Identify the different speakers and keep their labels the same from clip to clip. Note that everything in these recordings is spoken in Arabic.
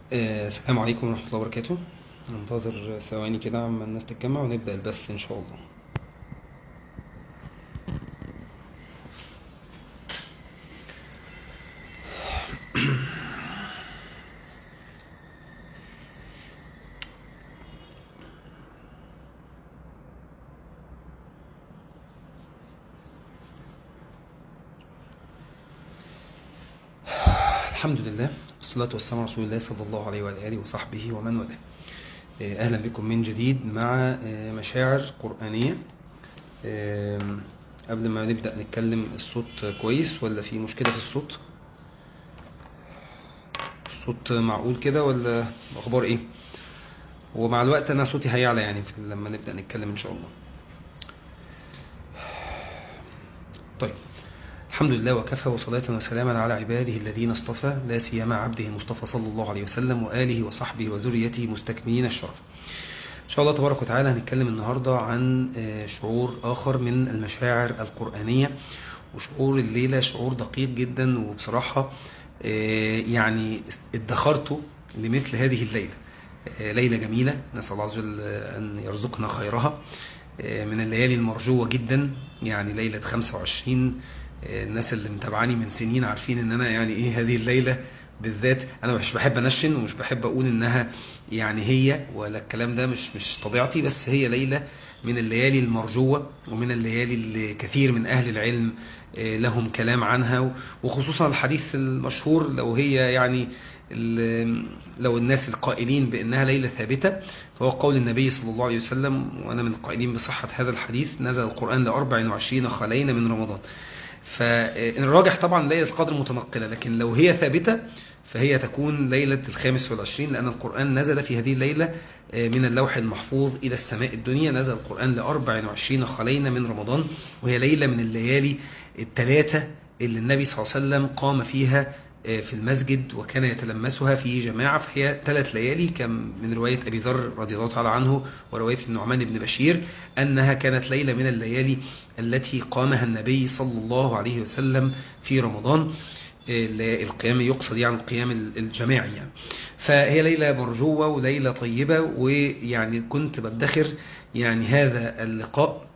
Speaker 1: السلام عليكم ورحمة الله وبركاته. ننتظر ثواني كده عما الناس تتجمع ونبدأ البث إن شاء الله. الحمد لله والصلاة والسلام على رسول الله صلى الله عليه وعلى آله وصحبه ومن والاه. أهلا بكم من جديد مع مشاعر قرآنية. قبل ما نبدأ نتكلم، الصوت كويس ولا في مشكلة في الصوت؟ الصوت معقول كده ولا أخبار إيه؟ ومع الوقت أنا صوتي هيعلى يعني لما نبدأ نتكلم إن شاء الله. طيب، الحمد لله وكفى، وصلاة وسلاما على عباده الذين اصطفى، لا سيما عبده المصطفى صلى الله عليه وسلم وآله وصحبه وذريته مستكملين الشرف. إن شاء الله تبارك وتعالى هنتكلم النهاردة عن شعور آخر من المشاعر القرآنية، وشعور الليلة شعور دقيق جدا، وبصراحة يعني ادخرته لمثل هذه الليلة. ليلة جميلة، نسأل الله عز وجل أن يرزقنا خيرها، من الليالي المرجوة جدا. يعني ليلة 25، الناس اللي متابعاني من سنين عارفين ان انا يعني ايه هذه الليلة بالذات. انا مش بحب انشن ومش بحب اقول انها يعني هي ولا الكلام ده، مش طبيعتي، بس هي ليلة من الليالي المرجوة، ومن الليالي اللي كثير من اهل العلم لهم كلام عنها، وخصوصا الحديث المشهور لو هي يعني لو الناس القائلين بأنها ليلة ثابتة، فهو قول النبي صلى الله عليه وسلم، وأنا من القائلين بصحة هذا الحديث: نزل القرآن ل24 خلين من رمضان. فالراجح طبعا ليلة القدر متنقلة، لكن لو هي ثابتة فهي تكون ليلة 25، لأن القرآن نزل في هذه الليلة من اللوح المحفوظ إلى السماء الدنيا. نزل القرآن ل24 خلين من رمضان، وهي ليلة من الليالي الثلاثة اللي النبي صلى الله عليه وسلم قام فيها في المسجد وكان يتلمسها في جماعة. فهي 3 ليالي، كم من رواية أبي ذر رضي الله تعالى عنه ورواية النعمان بن بشير أنها كانت ليلة من الليالي التي قامها النبي صلى الله عليه وسلم في رمضان. القيام يقصد يعني القيام الجماعي يعني. فهي ليلة مرجوة وليلة طيبة، ويعني كنت بدخر يعني هذا اللقاء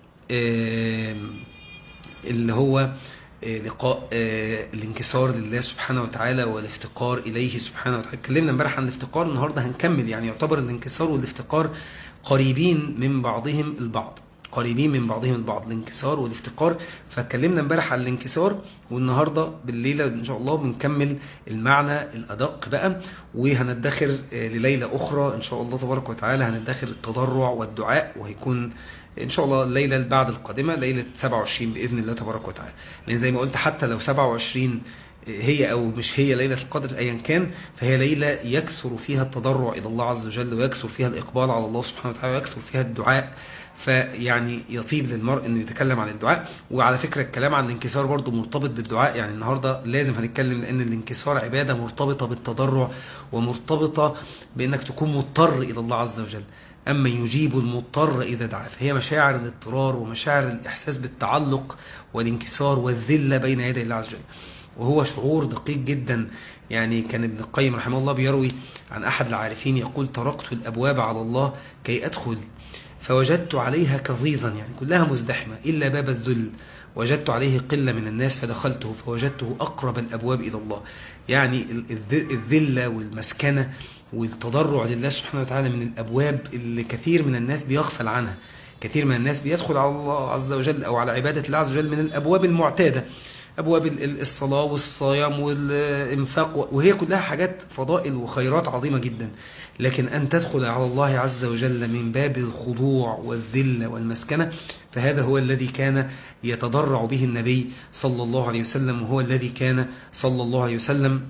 Speaker 1: اللي هو لقاء الانكسار لله سبحانه وتعالى والافتقار إليه سبحانه وتعالى. اتكلمنا امبارح عن الافتقار، النهاردة هنكمل. يعني يعتبر الانكسار والافتقار قريبين من بعضهم البعض، قريبين من بعضهم البعض، الانكسار والافتقار. فاتكلمنا امبارح عن الانكسار، والنهاردة بالليلة إن شاء الله بنكمل المعنى الأدق بقى، وهندخر لليلة أخرى إن شاء الله تبارك وتعالى، هندخر التضرع والدعاء، وهيكون إن شاء الله الليلة اللي بعد القادمة ليلة 27 بإذن الله تبارك وتعالى. لأن زي ما قلت، حتى لو 27 هي أو مش هي ليلة القدر أيا كان، فهي ليلة يكثر فيها التضرع إلى الله عز وجل، ويكثر فيها الإقبال على الله سبحانه وتعالى، ويكثر فيها الدعاء. فيعني يطيب للمرء أنه يتكلم عن الدعاء. وعلى فكرة الكلام عن الانكسار برضو مرتبط بالدعاء، يعني النهاردة لازم هنتكلم، لأن الانكسار عبادة مرتبطة بالتضرع، ومرتبطة بأنك تكون مضطر إلى الله عز وجل. أما يجيب المضطر إذا دعا، فهي مشاعر الاضطرار ومشاعر الإحساس بالتعلق والانكسار والذلة بين يدي الله عز وجل، وهو شعور دقيق جدا. يعني كان ابن القيم رحمه الله بيروي عن أحد العارفين يقول: تركت الأبواب على الله كي أدخل، فوجدت عليها كظيظا، يعني كلها مزدحمة إلا باب الذل، وجدت عليه قلة من الناس فدخلته فوجدته أقرب الأبواب إلى الله. يعني الذلة والمسكنة والتضرع لله سبحانه وتعالى من الأبواب اللي كثير من الناس بيغفل عنها. كثير من الناس بيدخل على الله عز وجل أو على عبادة الله عز وجل من الأبواب المعتادة، أبواب الصلاة والصيام والإنفاق، وهي كلها حاجات فضائل وخيرات عظيمة جدا. لكن أن تدخل على الله عز وجل من باب الخضوع والذلة والمسكنة، فهذا هو الذي كان يتضرع به النبي صلى الله عليه وسلم، وهو الذي كان صلى الله عليه وسلم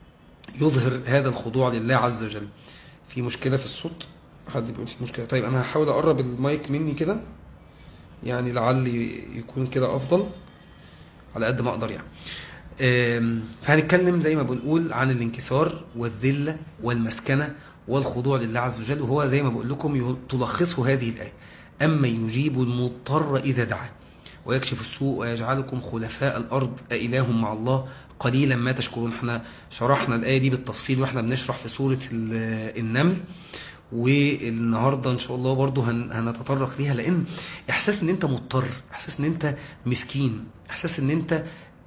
Speaker 1: يظهر هذا الخضوع لله عز وجل. في مشكلة في الصوت؟ حد بيقول في مشكلة؟ طيب أنا هحاول أقرب المايك مني كده، يعني لعل يكون كده أفضل على قد ما أقدر يعني. فهنتكلم زي ما بنقول عن الانكسار والذلة والمسكنة والخضوع لله عز وجل، وهو زي ما بقول لكم تلخصه هذه الآية: أما يجيب المضطر إذا دعاه ويكشف السوء ويجعلكم خلفاء الأرض أإله مع الله قليلا ما تشكرون. احنا شرحنا الآية دي بالتفصيل واحنا بنشرح في سورة النمل، والنهاردة ان شاء الله برضو هنتطرق ليها، لان احساس ان انت مضطر، احساس ان انت مسكين، احساس ان انت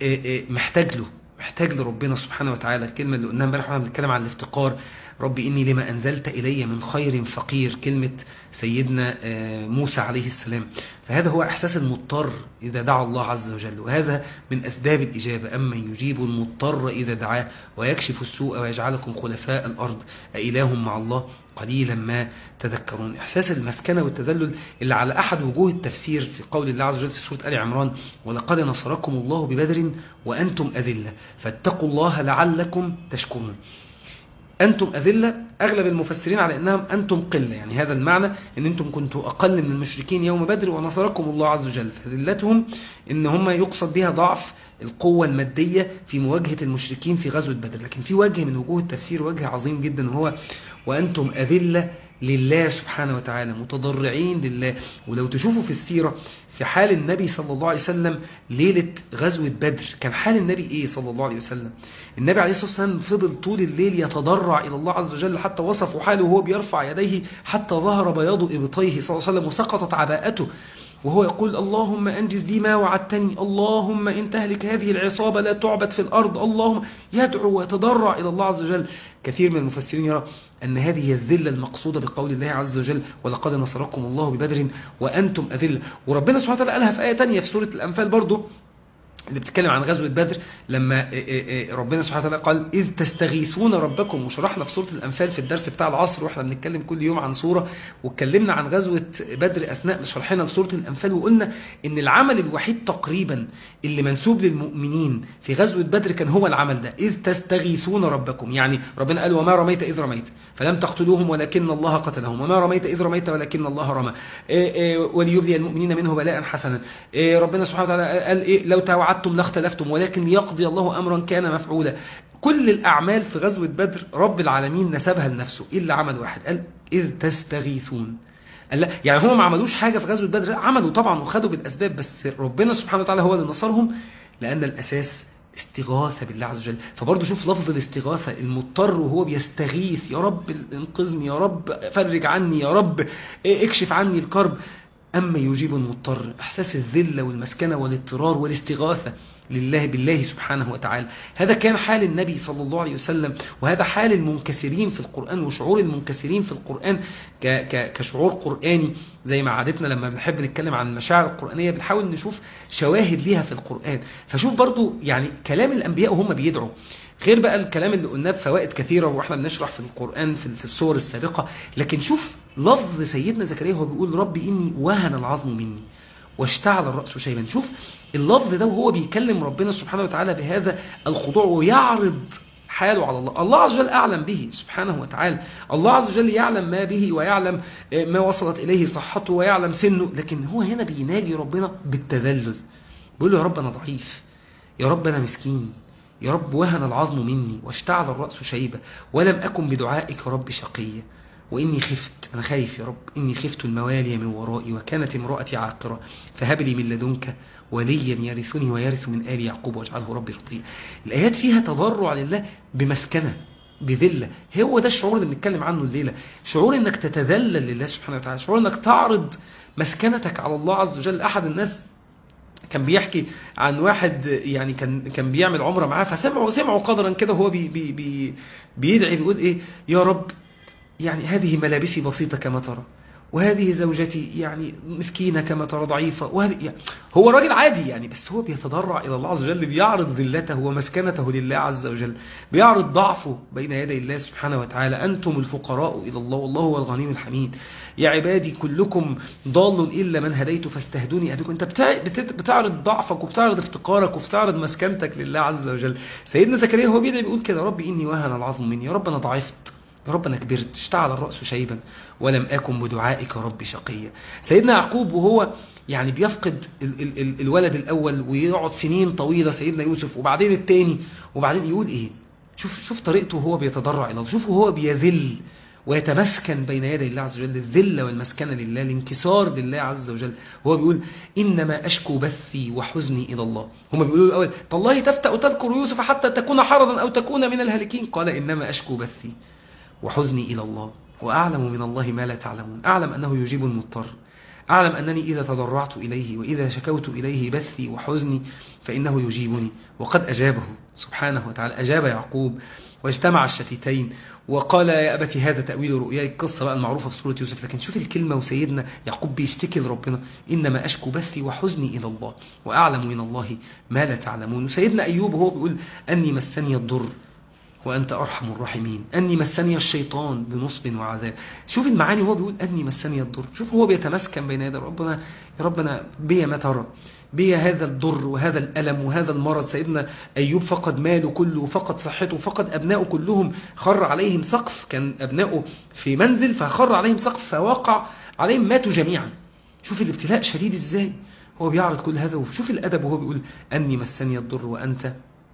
Speaker 1: محتاج لربنا سبحانه وتعالى. الكلمة اللي قلناها امبارح واحنا بنتكلم عن الافتقار، ربي إني لما أنزلت إلي من خير فقير، كلمة سيدنا موسى عليه السلام. فهذا هو إحساس المضطر إذا دعا الله عز وجل، وهذا من أسباب الإجابة. أما يجيب المضطر إذا دعاه ويكشف السوء ويجعلكم خلفاء الأرض أإله مع الله قليلا ما تذكرون. إحساس المسكنة والتذلل اللي على أحد وجوه التفسير في قول الله عز وجل في سورة آل عمران: ولقد نصركم الله ببدر وأنتم أذلة فاتقوا الله لعلكم تشكرون. أنتم أذلة، أغلب المفسرين على أنهم أنتم قلة، يعني هذا المعنى أن أنتم كنتوا أقل من المشركين يوم بدر ونصركم الله عز وجل. فذلتهم إن هم يقصد بها ضعف القوة المادية في مواجهة المشركين في غزوة بدر. لكن في وجه من وجوه التفسير، وجه عظيم جدا، وهو وأنتم أذلة لله سبحانه وتعالى، متضرعين لله. ولو تشوفوا في السيرة في حال النبي صلى الله عليه وسلم ليلة غزوة بدر، كان حال النبي إيه صلى الله عليه وسلم؟ النبي عليه الصلاة والسلام فضل طول الليل يتضرع إلى الله عز وجل، حتى وصفوا حاله وهو بيرفع يديه حتى ظهر بياض إبطيه صلى الله عليه وسلم وسقطت عباءته، وهو يقول: اللهم أنجز لي ما وعدتني، اللهم إن تهلك هذه العصابة لا تعبد في الأرض، اللهم. يدعو ويتضرع إلى الله عز وجل. كثير من المفسرين يرى أن هذه هي الذلة المقصودة بقول الله عز وجل: ولقد نصركم الله ببدر وأنتم أذلة. وربنا سبحانه وتعالى قالها في آية تانية في سورة الأنفال برضو اللي بتتكلم عن غزوة بدر، لما ربنا سبحانه وتعالى قال: إذ تستغيثون ربكم. وشرحنا في سورة الأنفال في الدرس بتاع العصر، واحنا بنتكلم كل يوم عن سورة، واتكلمنا عن غزوة بدر أثناء شرحنا لسورة الأنفال، وقلنا إن العمل الوحيد تقريبا اللي منسوب للمؤمنين في غزوة بدر كان هو العمل ده: إذ تستغيثون ربكم. يعني ربنا قال: وما رميت إذ رميت فلم تقتلوهم ولكن الله قتلهم، وما رميت إذ رميت ولكن الله رمى، وليبلي المؤمنين منه بلاء حسنا. ربنا سبحانه وتعالى قال: لو توعدتم لاختلفتم ولكن ليقضي الله أمرا كان مفعولا. كل الأعمال في غزوة بدر رب العالمين نسبها لنفسه إلا عمل واحد، قال: إذ تستغيثون. قال لا، يعني هم ما عملوش حاجة في غزوة بدر، عملوا طبعا وخدوا بالأسباب، بس ربنا سبحانه وتعالى هو اللي نصرهم، لأن الأساس استغاثة بالله عز وجل. فبرضه شوف لفظ الاستغاثة، المضطر وهو بيستغيث: يا رب انقذني، يا رب فرج عني، يا رب اكشف عني الكرب. أما يجيب المضطر، إحساس الذلة والمسكنة والاضطرار والاستغاثة لله بالله سبحانه وتعالى. هذا كان حال النبي صلى الله عليه وسلم، وهذا حال المنكسرين في القرآن، وشعور المنكسرين في القرآن كشعور قرآني. زي ما عادتنا لما بنحب نتكلم عن المشاعر القرآنية بنحاول نشوف شواهد ليها في القرآن. فشوف برضو يعني كلام الأنبياء وهم بيدعوا، غير بقى الكلام اللي قلناه بفوائد كثيرة واحنا بنشرح في القرآن في السور السابقة. لكن شوف لفظ سيدنا زكريا وهو بيقول: ربي إني وهن العظم مني واشتعل الرأس شيبا. شوف اللفظ ده وهو بيكلم ربنا سبحانه وتعالى بهذا الخضوع ويعرض حاله على الله. الله عز وجل أعلم به سبحانه وتعالى، الله عز وجل يعلم ما به ويعلم ما وصلت إليه صحته ويعلم سنه، لكن هو هنا بيناجي ربنا بالتذلل، بيقول له: يا رب أنا ضعيف، يا رب أنا مسكين، يا رب وهن العظم مني واشتعل الرأس شيبة ولم أكن بدعائك رب شقيا وإني خفت، أنا خايف يا رب، إني خفت الموالي من ورائي وكانت امرأتي عاقرة فهب لي من لدنك وليا يرثني ويرث من آل يعقوب واجعله ربي رضيا. الآيات فيها تضرع لله بمسكنة بذلة. هو ده الشعور اللي بنتكلم عنه الليلة، شعور إنك تتذلل لله سبحانه وتعالى، شعور إنك تعرض مسكنتك على الله عز وجل. أحد الناس كان بيحكي عن واحد يعني كان بيعمل عمرة معاه، فسمعوا قدرا كده وهو بيدعي بيقول إيه: يا رب يعني هذه ملابسي بسيطة كما ترى، وهذه زوجتي يعني مسكينة كما ترى ضعيفة، وهذه يعني هو راجل عادي يعني، بس هو بيتضرع إلى الله عز وجل، بيعرض ذلته ومسكنته لله عز وجل، بيعرض ضعفه بين يدي الله سبحانه وتعالى. أنتم الفقراء إلى الله والله هو الغني الحميد، يا عبادي كلكم ضال إلا من هديت فاستهدوني أهدكم. أنت بتعرض ضعفك وبتعرض افتقارك وبتعرض مسكنتك لله عز وجل. سيدنا زكريا هو بيدعي بيقول كده: ربي إني وهن العظم مني، يا رب أنا ضعفت، يا رب أنا كبرت، اشتعل الرأس شيبا ولم أكن بدعائك ربي شقيا. سيدنا يعقوب وهو يعني بيفقد الولد الأول ويقعد سنين طويلة، سيدنا يوسف وبعدين التاني، وبعدين يقول إيه؟ شوف طريقته وهو بيتضرع إلى الله، شوف وهو بيذل ويتمسكن بين يدي الله عز وجل، الذل والمسكنة لله، الانكسار لله عز وجل. هو بيقول إنما أشكو بثي وحزني إلى الله. هم بيقولوا الأول تالله تفتأ تذكر يوسف حتى تكون حرضا أو تكون من الهالكين، قال إنما أشكو بثي وحزني إلى الله وأعلم من الله ما لا تعلمون. أعلم أنه يجيب المضطر، أعلم أنني إذا تضرعت إليه وإذا شكوت إليه بثي وحزني فإنه يجيبني. وقد أجابه سبحانه وتعالى، أجاب يعقوب واجتمع الشتيتين وقال يا أبت هذا تأويل رؤياي، القصة بقى المعروفة في سورة يوسف. لكن شوف الكلمة، وسيدنا يعقوب بيشتكي لربنا إنما أشكو بثي وحزني إلى الله وأعلم من الله ما لا تعلمون. وسيدنا أيوب هو بيقول أني مسني الضر وأنت أرحم الراحمين، أني مسني الشيطان بنصب وعذاب. شوف المعاني، هو بيقول أني مسني الضر. شوف هو بيتمسكن بين يدي ربنا، يا ربنا بيا ما ترى، بيا هذا الضر وهذا الألم وهذا المرض. سيدنا أيوب فقد ماله كله، فقد صحته، فقد أبنائه كلهم، خر عليهم سقف، كان أبنائه في منزل فخر عليهم سقف فوقع عليهم ماتوا جميعا. شوف الابتلاء شديد إزاي، هو بيعرض كل هذا. وشوف الأدب وهو بيقول أني مسني الضر وأنت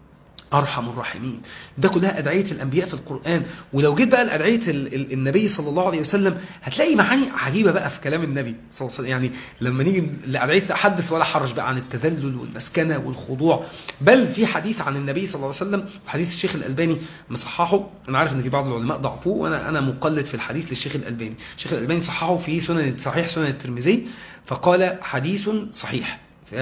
Speaker 1: أرحم الراحمين. ده كلها أدعية الأنبياء في القرآن. ولو جيت بقى لأدعية النبي صلى الله عليه وسلم هتلاقي معاني عجيبة بقى في كلام النبي صلى الله عليه وسلم. يعني لما نيجي لأدعية أحدث ولا حرج بقى عن التذلل والمسكنة والخضوع. بل في حديث عن النبي صلى الله عليه وسلم، وحديث الشيخ الألباني مصححه. أنا عارف أن في بعض العلماء ضعفوه، وأنا مقلد في الحديث للشيخ الألباني. الشيخ الألباني صححه في صحيح سنن الترمذي، فقال حديث صحيح.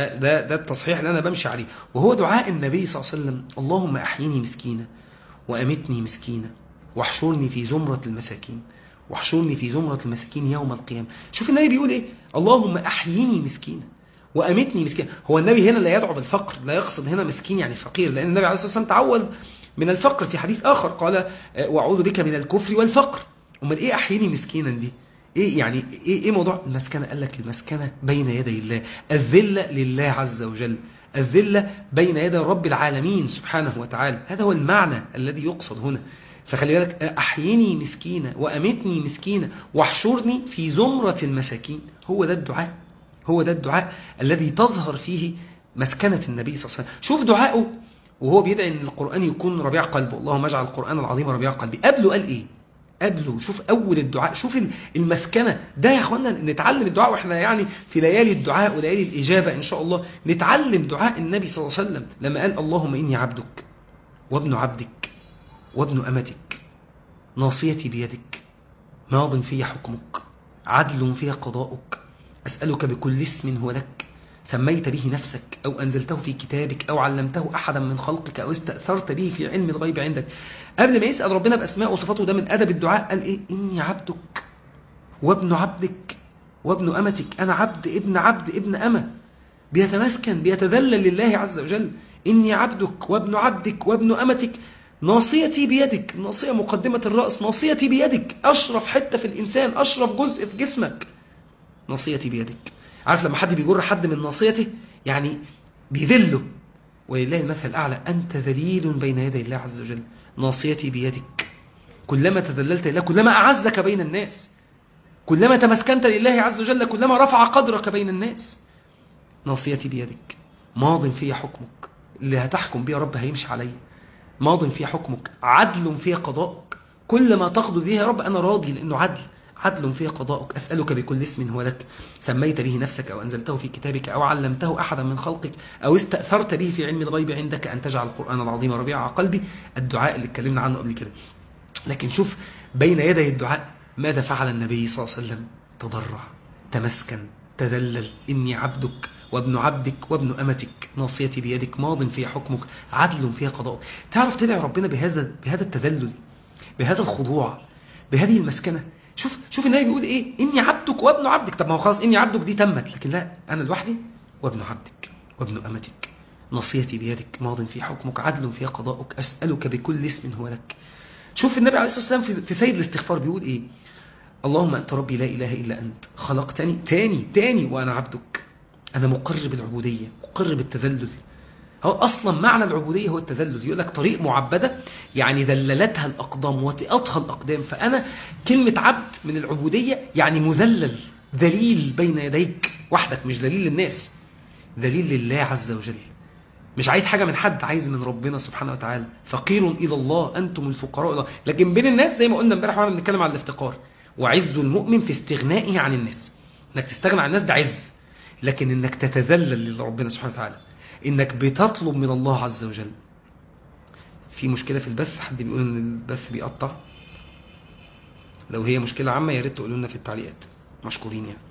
Speaker 1: ده التصحيح اللي أنا بمشي عليه. وهو دعاء النبي صلى الله عليه وسلم: اللهم أحيني مسكينة وأمتني مسكينة واحشرني في زمرة المساكين، واحشرني في زمرة المساكين يوم القيامة. شوف النبي بيقول إيه؟ اللهم أحيني مسكينة وأمتني مسكينة. هو النبي هنا لا يدعو بالفقر، لا يقصد هنا مسكين يعني فقير، لأن النبي عليه الصلاة والسلام تعوذ من الفقر في حديث آخر، قال وأعوذ بك من الكفر والفقر. أمال إيه أحيني مسكينا دي؟ ايه يعني ايه موضوع المسكنة؟ قال لك المسكنة بين يدي الله، الذلة لله عز وجل، الذلة بين يدي رب العالمين سبحانه وتعالى. هذا هو المعنى الذي يقصد هنا. فخلي بالك، احيني مسكينة وامتني مسكينة واحشرني في زمرة المساكين. هو ده الدعاء، هو ده الدعاء الذي تظهر فيه مسكنة النبي صلى الله عليه وسلم. شوف دعائه وهو بيدعي ان القرآن يكون ربيع قلبه، اللهم اجعل القرآن العظيم ربيع قلبي. قبله قال ايه؟ قبله شوف أول الدعاء، شوف المسكنة. ده يا أخوانا نتعلم الدعاء، وإحنا يعني في ليالي الدعاء وليالي الإجابة إن شاء الله نتعلم دعاء النبي صلى الله عليه وسلم لما قال اللهم إني عبدك وابن عبدك وابن أمتك ناصيتي بيدك ماض في حكمك عدل في قضاؤك أسألك بكل اسم هو لك سميت به نفسك أو أنزلته في كتابك أو علمته أحدا من خلقك أو استأثرت به في علم الغيب عندك. قبل ما يسأل ربنا بأسماء وصفاته، ده من أدب الدعاء، قال إيه؟ إني عبدك وابن عبدك وابن أمتك. أنا عبد ابن عبد ابن أمة، بيتمسكن بيتذلل لله عز وجل. إني عبدك وابن عبدك وابن أمتك ناصيتي بيدك. الناصية مقدمة الرأس، ناصيتي بيدك، أشرف حتة في الإنسان، أشرف جزء في جسمك، ناصيتي بيدك. عارف لما حد بيجر حد من ناصيته يعني بيذله، ولله المثل الأعلى. أنت ذليل بين يدي الله عز وجل، ناصيتي بيدك. كلما تذللت لله كلما أعزك بين الناس، كلما تمسكنت لله عز وجل كلما رفع قدرك بين الناس. ناصيتي بيدك ماض في حكمك، اللي هتحكم بيه يا رب هيمشي علي. ماض في حكمك عدل في قضاءك، كل ما تقضي به يا رب أنا راضي لأنه عدل. عدل في قضاءك. أسألك بكل اسم هو لك سميت به نفسك أو أنزلته في كتابك أو علمته أحدا من خلقك أو استأثرت به في علم الغيب عندك أن تجعل القرآن العظيم ربيع قلبي. الدعاء اللي اتكلمنا عنه قبل كده. لكن شوف بين يدي الدعاء ماذا فعل النبي صلى الله عليه وسلم؟ تضرع، تمسكن، تذلل. إني عبدك وابن عبدك وابن أمتك ناصيتي بيدك ماض في حكمك عدل في قضاءك. تعرف تدعي ربنا بهذا التذلل، بهذا الخضوع، بهذه المسكنة. شوف النبي بيقول ايه؟ اني عبدك وابن عبدك. طب ما هو خلاص اني عبدك دي تمت، لكن لا، انا لوحدي وابن عبدك وابن امتك ناصيتي بيدك ماض في حكمك عدل في قضاؤك اسالك بكل اسم هو لك. شوف النبي عليه الصلاه والسلام في سيد الاستغفار بيقول ايه؟ اللهم انت ربي لا اله الا انت خلقتني تاني وانا عبدك. انا مقر بالعبوديه، مقر بالتذلل. هو أصلا معنى العبودية هو التذلل. يقول لك طريق معبدة يعني ذللتها الأقدام وطئتها الأقدام. فأنا كلمة عبد من العبودية يعني مذلل، ذليل بين يديك وحدك، مش ذليل للناس، ذليل لله عز وجل. مش عايز حاجة من حد، عايز من ربنا سبحانه وتعالى. فقير إلى الله أنتم الفقراء إلى الله. لكن بين الناس زي ما قلنا امبارح واحنا بنتكلم عن الافتقار، وعز المؤمن في استغنائه عن الناس. انك تستغنى عن الناس ده عز، لكن انك تتذلل لربنا سبحانه وتعالى، انك بتطلب من الله عز وجل. في مشكلة في البث، حد بيقول ان البث بيقطع. لو هي مشكلة عامة يا ريت تقولوا لنا في التعليقات، مشكورين يعني.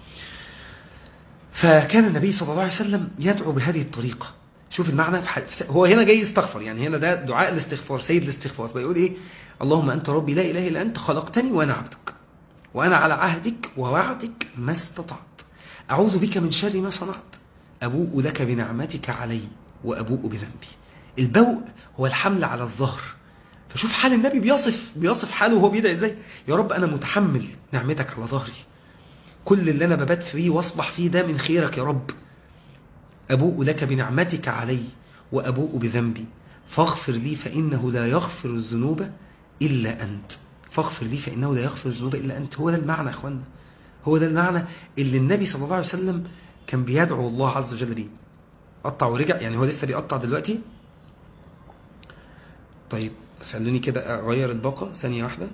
Speaker 1: فكان النبي صلى الله عليه وسلم يدعو بهذه الطريقة. شوف المعنى هو هنا جاي يستغفر، يعني هنا ده دعاء الاستغفار، سيد الاستغفار. بيقول ايه؟ اللهم أنت ربي لا إله إلا أنت خلقتني وأنا عبدك، وأنا على عهدك ووعدك ما استطعت، أعوذ بك من شر ما صنعت، أبوء لك بنعمتك علي وأبوء بذنبي. البوء هو الحمل على الظهر. فشوف حال النبي، بيصف حاله وهو بيدعي ازاي. يا رب أنا متحمل نعمتك على ظهري، كل اللي أنا ببات فيه واصبح فيه ده من خيرك يا رب. أبوء لك بنعمتك علي وأبوء بذنبي فاغفر لي فإنه لا يغفر الذنوب إلا أنت. فاغفر لي فإنه لا يغفر الذنوب إلا أنت. هو ده المعنى يا أخوانا، هو ده المعنى اللي النبي صلى الله عليه وسلم كان بيدعو الله عز وجل بيه. قطع ورجع، يعني هو لسه بيقطع دلوقتي. طيب خلوني كده أغير الباقة ثانية واحدة.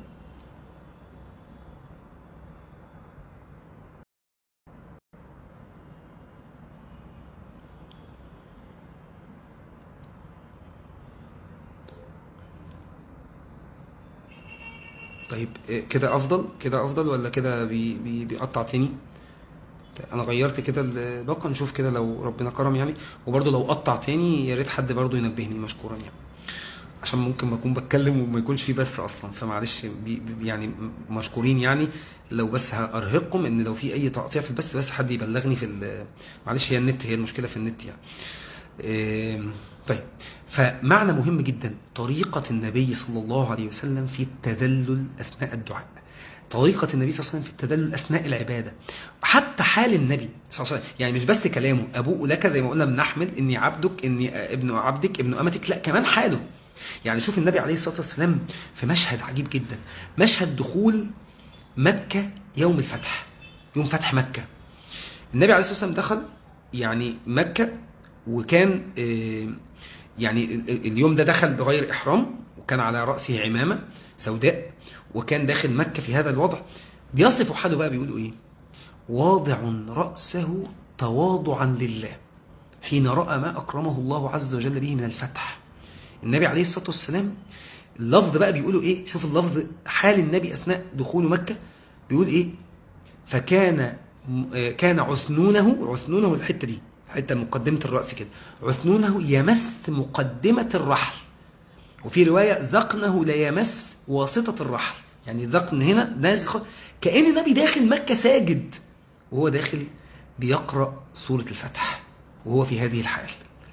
Speaker 1: طيب كده أفضل ولا كده بيقطع تاني؟ انا غيرت كده الباقة، نشوف كده لو ربنا كرم يعني. وبرضه لو قطع تاني يا ريت حد برضه ينبهني مشكورا يعني، عشان ممكن ما اكون بتكلم وما يكونش فيه بث اصلا. فمعلش يعني مشكورين يعني. لو بس هارهقكم ان لو في اي تقطيع في البث بس حد يبلغني في معلش، هي النت، هي المشكلة في النت يعني. طيب، فمعنى مهم جدا طريقة النبي صلى الله عليه وسلم في التذلل أثناء الدعاء، طريقة النبي صلى الله عليه وسلم في التذلل أثناء العبادة، حتى حال النبي صلى الله عليه وسلم. يعني مش بس كلامه أبوء لك زي ما قلنا بنحمل إني عبدك، إني ابن عبدك ابن أمتك، لا كمان حاله. يعني شوف النبي عليه الصلاة والسلام في مشهد عجيب جدا، مشهد دخول مكة يوم الفتح، يوم فتح مكة. النبي عليه الصلاة والسلام دخل يعني مكة، وكان يعني اليوم ده دخل بغير إحرام، وكان على رأسه عمامة سوداء، وكان داخل مكة في هذا الوضع. بيصفوا حاله بقى، بيقولوا إيه؟ واضع رأسه تواضعا لله حين رأى ما أكرمه الله عز وجل به من الفتح. النبي عليه الصلاة والسلام اللفظ بقى بيقولوا إيه؟ شوف اللفظ، حال النبي أثناء دخول مكة بيقول إيه؟ كان عثنونه الحتة دي، حتى مقدمة الرأس كده، عثنونه يمس مقدمة الرحل، وفي رواية ذقنه لا يمس واسطة الرحل. يعني ذقن هنا نازل، كأن النبي داخل مكة ساجد، وهو داخل بيقرأ سورة الفتح وهو في هذه الحال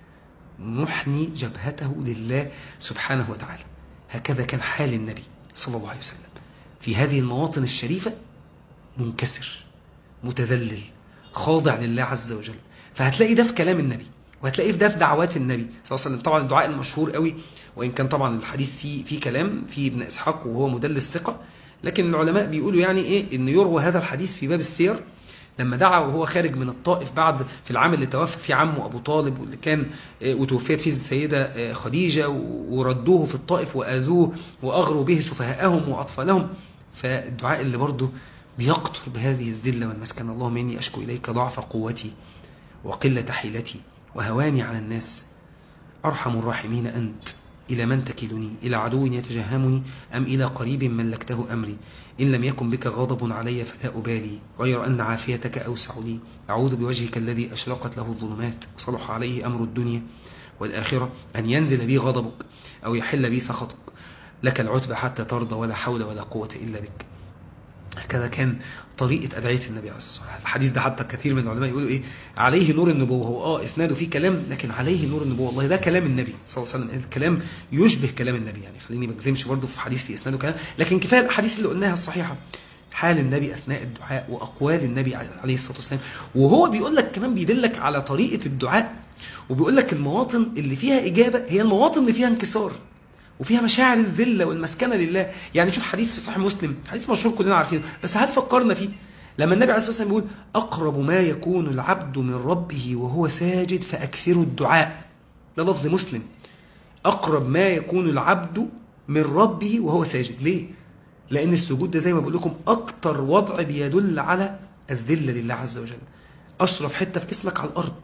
Speaker 1: محني جبهته لله سبحانه وتعالى. هكذا كان حال النبي صلى الله عليه وسلم في هذه المواطن الشريفة، منكسر متذلل خاضع لله عز وجل. فهتلاقي ده في كلام النبي، وهتلاقي ده في دعوات النبي صلى الله عليه وسلم. طبعا الدعاء المشهور قوي، وإن كان طبعا الحديث فيه كلام في ابن إسحاق وهو مدلس ثقة، لكن العلماء بيقولوا يعني إيه إن يروى هذا الحديث في باب السير، لما دعا وهو خارج من الطائف بعد في العام اللي توفى فيه عمه أبو طالب، واللي كان وتوفيت فيه السيدة خديجة، وردوه في الطائف وآذوه وأغروا به سفهاءهم وأطفالهم. فالدعاء اللي برضه بيقطر بهذه الذلة والمسكنة، اللهم إني أشكو إليك ضعف قوتي وقلة حيلتي وهواني على الناس، أرحم الراحمين أنت، إلى من تكلني؟ إلى عدو يتجهمني أم إلى قريب ملكته أمري؟ إن لم يكن بك غضب علي فلا أبالي، غير أن عافيتك أوسع لي. أعوذ بوجهك الذي أشرقت له الظلمات وصلح عليه أمر الدنيا والآخرة أن ينزل بي غضبك أو يحل بي سخطك، لك العتبى حتى ترضى ولا حول ولا قوة إلا بك. هكذا كان طريقة أدعية النبي عليه الصلاة والسلام. الحديث ده حتى كثير من العلماء يقولوا إيه؟ عليه نور النبوة. هو إسناده فيه كلام، لكن عليه نور النبوة. والله ده كلام النبي صلى الله عليه وسلم، الكلام يشبه كلام النبي. يعني خليني بجزمش برضه في حديث في إسناده كلام، لكن كفاية الحديث اللي قلناها الصحيحة، حال النبي أثناء الدعاء وأقوال النبي عليه الصلاة والسلام. وهو بيقول لك كمان، بيدلك على طريقة الدعاء، وبيقول لك المواطن اللي فيها إجابة هي المواطن اللي فيها انكسار وفيها مشاعر الذلة والمسكنة لله. يعني شوف حديث في صحيح مسلم، حديث مشهور كلنا عارفينه، بس هل فكرنا فيه؟ لما النبي عليه الصلاة والسلام بيقول أقرب ما يكون العبد من ربه وهو ساجد فأكثروا الدعاء. ده لفظ مسلم. أقرب ما يكون العبد من ربه وهو ساجد. ليه؟ لأن السجود ده زي ما بقول لكم أكتر وضع بيدل على الذل لله عز وجل. أشرف حتة في جسمك على الأرض،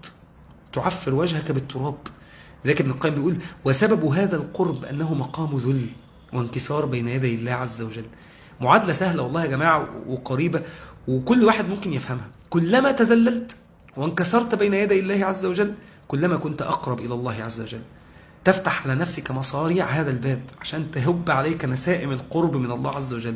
Speaker 1: تعفر وجهك بالتراب. لكن ابن القيم بيقول وسبب هذا القرب أنه مقام ذل وانكسار بين يدي الله عز وجل. معادلة سهلة والله يا جماعة وقريبة، وكل واحد ممكن يفهمها. كلما تذللت وانكسرت بين يدي الله عز وجل كلما كنت أقرب إلى الله عز وجل. تفتح على نفسك مصاريع هذا الباب عشان تهب عليك نسائم القرب من الله عز وجل.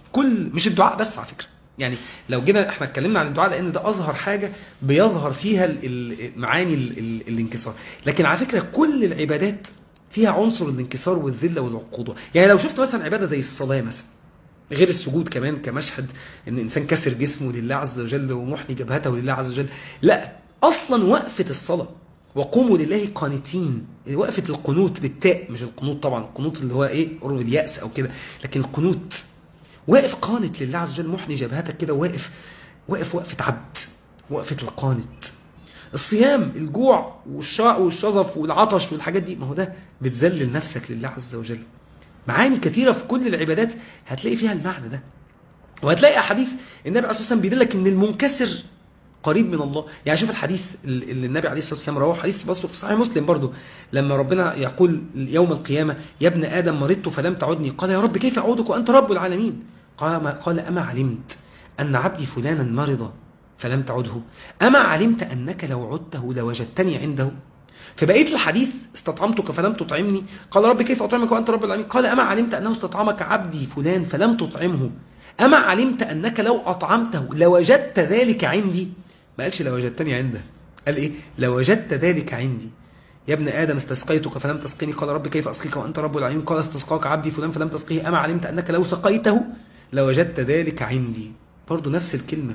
Speaker 1: مش الدعاء بس على فكرة، يعني لو جينا احنا اتكلمنا عن الدعاء لان ده اظهر حاجة بيظهر فيها معاني الانكسار، لكن على فكرة كل العبادات فيها عنصر الانكسار والذلة والعقوبة. يعني لو شفت مثلا عبادة زي الصلاة مثلا، غير السجود كمان كمشهد ان الانسان كسر جسمه لله عز وجل ومحني جبهته لله عز وجل، لا اصلا وقفة الصلاة وقوموا لله قانتين، وقفة القنوت بالتاء، مش القنوت طبعا، القنوت اللي هو ايه قرب اليأس او كده، لكن القنوت واقف قانت لله عز وجل، محني جبهتك كده، واقف وقفة عبد، وقفة القانت. الصيام الجوع والشظف والعطش والحاجات دي، ما هو ده بتذلل نفسك لله عز وجل. معاني كثيرة في كل العبادات هتلاقي فيها المعنى ده، وهتلاقي أحاديث النبي عليه الصلاة والسلام بيدلك إن المنكسر قريب من الله. يعني شوف الحديث اللي النبي عليه الصلاة والسلام رواه، حديث بس في صحيح مسلم برضو، لما ربنا يقول يوم القيامة يا ابن آدم مرضت فلم تعدني، قال يا رب كيف أعودك وأنت رب العالمين؟ قال أما علمت أن عبدي فلانا مرض فلم تعده؟ أما علمت أنك لو عدته لوجدتني عنده؟ فبقيت الحديث استطعمتك فلم تطعمني، قال رب كيف أطعمك وأنت رب العالمين؟ قال أما علمت أنه استطعمك عبدي فلان فلم تطعمه؟ أما علمت أنك لو أطعمته لوجدت ذلك عندي؟ ما قالش لوجدتني عنده، قال إيه؟ لوجدت ذلك عندي. يا ابن آدم استسقيتك فلم تسقني، قال رب كيف أسقيك وأنت رب العالمين؟ قال استسقاك عبدي فلان فلم تسقيه، أما علمت أنك لو سقيته لوجدت ذلك عندي. برضو نفس الكلمة،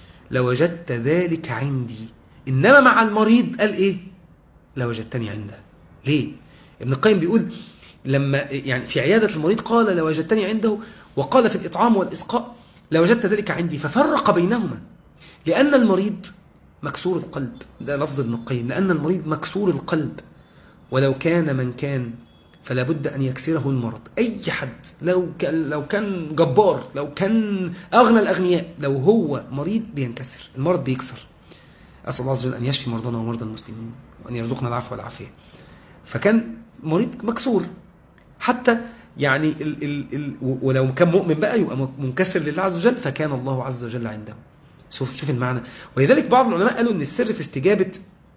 Speaker 1: لوجدت ذلك عندي. إنما مع المريض قال إيه؟ لوجدتني عنده. ليه؟ ابن القيم بيقول لما يعني في عيادة المريض قال لوجدتني عنده، وقال في الإطعام والإسقاء لوجدت ذلك عندي، ففرق بينهما. لأن المريض مكسور القلب، ده لفظ ابن القيم، لأن المريض مكسور القلب، ولو كان من كان فلا بد أن يكسره المرض. أي حد لو كان جبار، لو كان أغنى الأغنياء، لو هو مريض بينكسر، المرض بيكسر. أسأل الله عز وجل أن يشفي مرضانا ومرضى المسلمين وأن يرزقنا العفو والعافية. فكان مريض مكسور حتى يعني ولو كان مؤمن بقى يبقى منكسر لله عز وجل، فكان الله عز وجل عنده. شوف المعنى. ولذلك بعض العلماء قالوا ان السر في استجابة،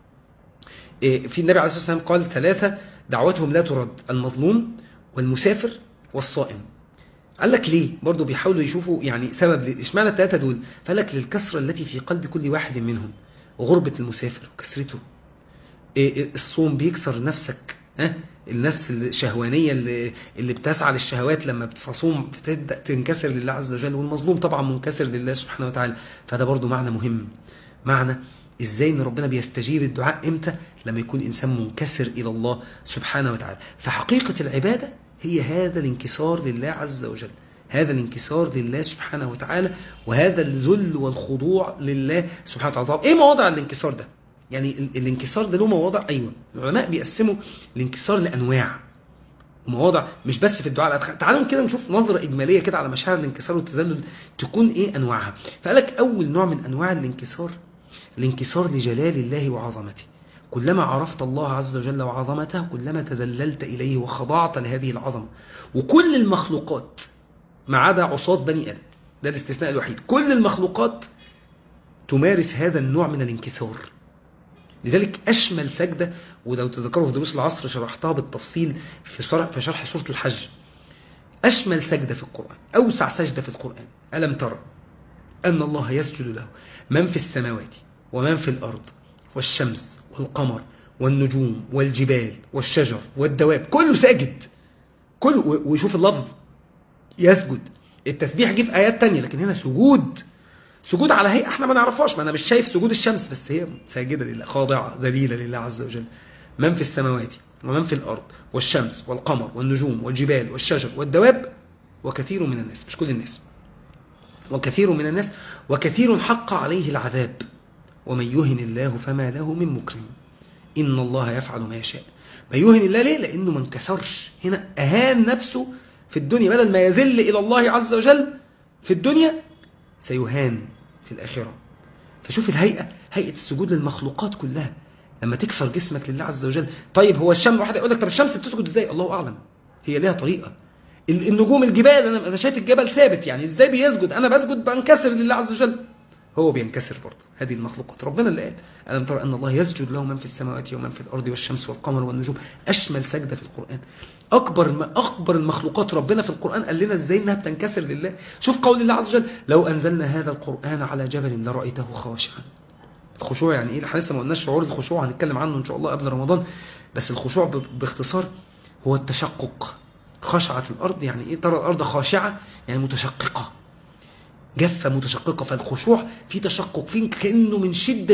Speaker 1: في النبي عليه الصلاة والسلام قال 3 دعوتهم لا ترد: المظلوم والمسافر والصائم. قال لك ليه؟ برضو بيحاولوا يشوفوا يعني سبب اشمعنى ال3 دول. فقال لك للكسرة التي في قلب كل واحد منهم، وغربة المسافر وكسرته. الصوم بيكسر نفسك، النفس الشهوانية اللي بتسعى للشهوات، لما بتصوم بتبدأ تنكسر لله عز وجل. والمظلوم طبعا منكسر لله سبحانه وتعالى. فهذا برضو معنى مهم، معنى ازاي ان ربنا بيستجيب الدعاء امتى؟ لما يكون انسان منكسر الى الله سبحانه وتعالى. فحقيقة العبادة هي هذا الانكسار لله عز وجل، هذا الانكسار لله سبحانه وتعالى، وهذا الذل والخضوع لله سبحانه وتعالى. طب ايه مواضع الانكسار ده؟ يعني الانكسار ده له مواضع. ايوه، العلماء بيقسموا الانكسار لانواع ومواضع، مش بس في الدعاء. تعالوا كده نشوف نظرة اجمالية كده على مشاعر الانكسار والتذلل تكون ايه انواعها. فقالك اول نوع من انواع الانكسار، الانكسار لجلال الله وعظمته. كلما عرفت الله عز وجل وعظمته كلما تذللت إليه وخضعت لهذه العظمة. وكل المخلوقات ما عدا عصاة بني آدم، ده الاستثناء الوحيد، كل المخلوقات تمارس هذا النوع من الانكسار. لذلك أشمل سجدة، ولو تذكروا في دروس العصر شرحتها بالتفصيل في شرح سورة الحج، أشمل سجدة في القرآن، أوسع سجدة في القرآن: ألم ترى أن الله يسجد له من في السماوات ومن في الأرض والشمس والقمر والنجوم والجبال والشجر والدواب، كله ساجد، كله. ويشوف اللفظ يسجد. التسبيح جه في آيات تانية، لكن هنا سجود على هيئة احنا ما نعرفهاش، ما انا مش شايف سجود الشمس، بس هي ساجدة لله، خاضعة ذليلة لله عز وجل. من في السماوات ومن في الأرض والشمس والقمر والنجوم والجبال والشجر والدواب وكثير من الناس، مش كل الناس، وكثير من الناس وكثير حق عليه العذاب ومن يهن الله فما له من مكرم. إن الله يفعل ما يشاء. ما يهن الله ليه؟ لأنه ما انكسرش. هنا أهان نفسه في الدنيا، بدل ما يذل إلى الله عز وجل في الدنيا سيهان في الآخرة. فشوف الهيئة، هيئة السجود للمخلوقات كلها لما تكسر جسمك لله عز وجل. طيب هو الشمس، واحد يقول لك طب الشمس بتسجد ازاي؟ الله أعلم، هي ليها طريقة. النجوم، الجبال، أنا شايف الجبل ثابت، يعني ازاي بيسجد؟ أنا بسجد بنكسر لله عز وجل، هو بينكسر برضه. هذه المخلوقات ربنا اللي قال ألم ترى أن الله يسجد له من في السماوات ومن في الأرض والشمس والقمر والنجوم. أشمل سجدة في القرآن، أكبر المخلوقات ربنا في القرآن قال لنا إزاي إنها بتنكسر لله. شوف قول الله عز وجل لو أنزلنا هذا القرآن على جبل لرأيته خاشعا. الخشوع يعني إيه؟ احنا لسه ما قلناش شعور الخشوع، هنتكلم عنه إن شاء الله قبل رمضان. بس الخشوع باختصار هو التشقق. خشعت الأرض يعني إيه؟ ترى الأرض خاشعة يعني متشققة، جافة متشققة. فالخشوع في تشقق، فيه كأنه من شدة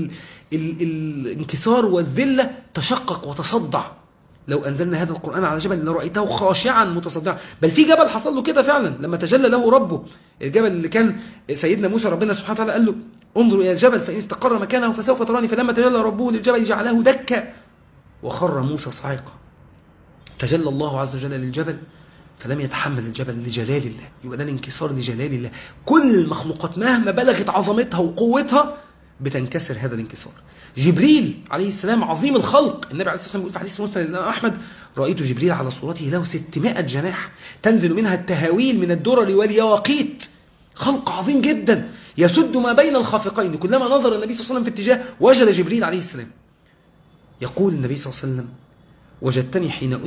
Speaker 1: الانكسار والذلة تشقق وتصدع. لو أنزلنا هذا القرآن على جبل لرأيته خاشعا متصدعا. بل في جبل حصل له كده فعلا لما تجلى له ربه، الجبل اللي كان سيدنا موسى ربنا سبحانه وتعالى قال له انظر إلى الجبل فإن استقر مكانه فسوف تراني، فلما تجلى ربه للجبل جعله دكا وخر موسى صعقا. تجلى الله عز وجل للجبل فلم يتحمل الجبل لجلال الله. يبقى ده الانكسار لجلال الله. كل المخلوقات مهما بلغت عظمتها وقوتها بتنكسر هذا الانكسار. جبريل عليه السلام عظيم الخلق، النبي عليه الصلاة والسلام يقول في حديث مسند الإمام أحمد رأيت جبريل على صورته له 600 جناح تنزل منها التهاويل من الدرر واليواقيت. خلق عظيم جدا يسد ما بين الخافقين. كلما نظر النبي صلى الله عليه وسلم في اتجاه وجد جبريل عليه السلام. يقول النبي صلى الله عليه وسلم وجدتني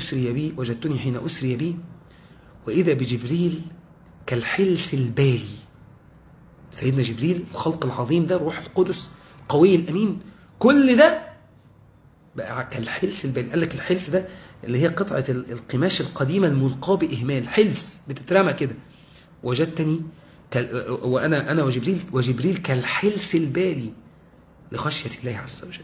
Speaker 1: حين أسري بي وإذا بجبريل كالحلف البالي. سيدنا جبريل الخلق العظيم ده، روح القدس قوي الأمين، كل ده بقى كالحلف البالي. قال لك الحلف ده اللي هي قطعة القماش القديمة الملقاة بإهمال، حلف بتترمى كده. وجدتني وأنا وجبريل كالحلف البالي لخشية الله عز وجل.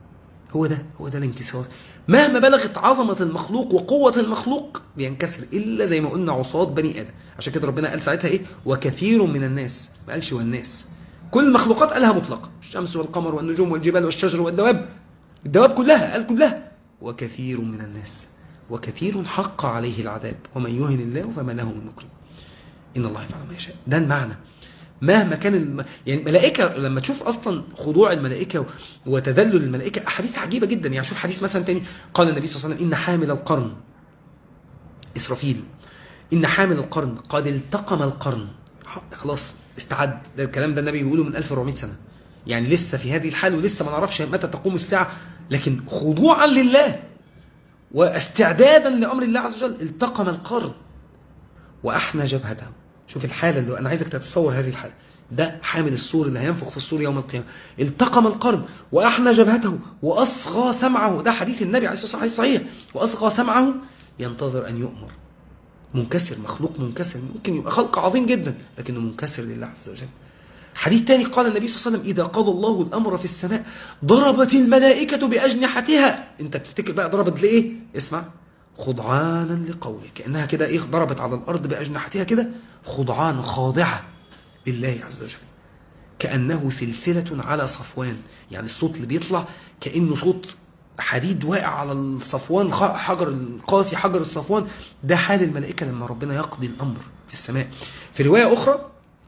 Speaker 1: هو ده الانكسار. مهما بلغت عظمة المخلوق وقوة المخلوق بينكسر، إلا زي ما قلنا عصاة بني آدم. عشان كده ربنا قال ساعتها إيه؟ وكثير من الناس، ما قالش والناس. كل المخلوقات قالها مطلقة، الشمس والقمر والنجوم والجبال والشجر والدواب، الدواب كلها قال كلها. وكثير من الناس وكثير حق عليه العذاب ومن يهن الله فما له من مكرم إن الله يفعل ما يشاء. ده المعنى. مهما كان يعني الملائكة لما تشوف أصلا خضوع الملائكة وتذلل الملائكة، أحاديث عجيبة جدا. يعني شوف حديث مثلا تاني قال النبي صلى الله عليه وسلم إن حامل القرن إسرافيل، إن حامل القرن قد التقم القرن، خلاص استعد. ده الكلام ده النبي بيقوله من 1400 سنة، يعني لسه في هذه الحال ولسه ما نعرفش متى تقوم الساعة، لكن خضوعا لله واستعدادا لأمر الله عز وجل التقم القرن وأحنى جبهته. شوف الحالة اللي أنا عايزك تتصور هذه الحالة. ده حامل السور اللي هينفخ في السور يوم القيامة، التقم القرن وأحنى جبهته وأصغى سمعه. ده حديث النبي عليه الصلاة والسلام صحيح. وأصغى سمعه ينتظر أن يؤمر. منكسر، مخلوق منكسر، ممكن يبقى خلق عظيم جدا لكنه منكسر لله عز وجل. حديث تاني قال النبي صلى الله عليه وسلم إذا قضى الله الأمر في السماء ضربت الملائكة بأجنحتها. انت تفتكر بقى ضربت لإيه؟ اسمع، خضعانا لقوله. كأنها كده إيه؟ ضربت على الأرض بأجنحتها كده خضعان، خاضعة لله عز وجل، كأنه سلسلة على صفوان. يعني الصوت اللي بيطلع كأنه صوت حديد واقع على الصفوان، حجر القاسي، حجر الصفوان. ده حال الملائكة لما ربنا يقضي الأمر في السماء. في رواية أخرى